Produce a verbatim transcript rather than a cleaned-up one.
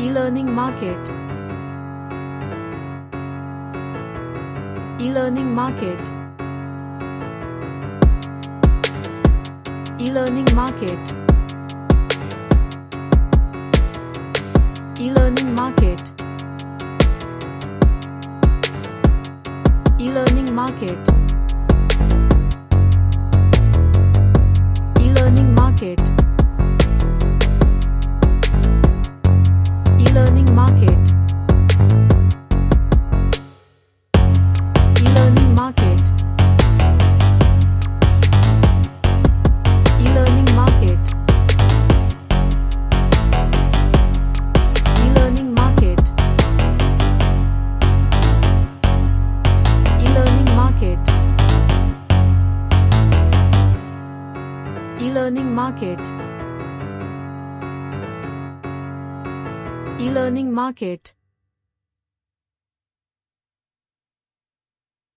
E-learning market. E-learning market. E-learning market. E-learning market. E-learning market. E-learning market. E-learning market. E-learning market. E-learning market. E-learning market. E-learning market. E-learning market. E-learning market.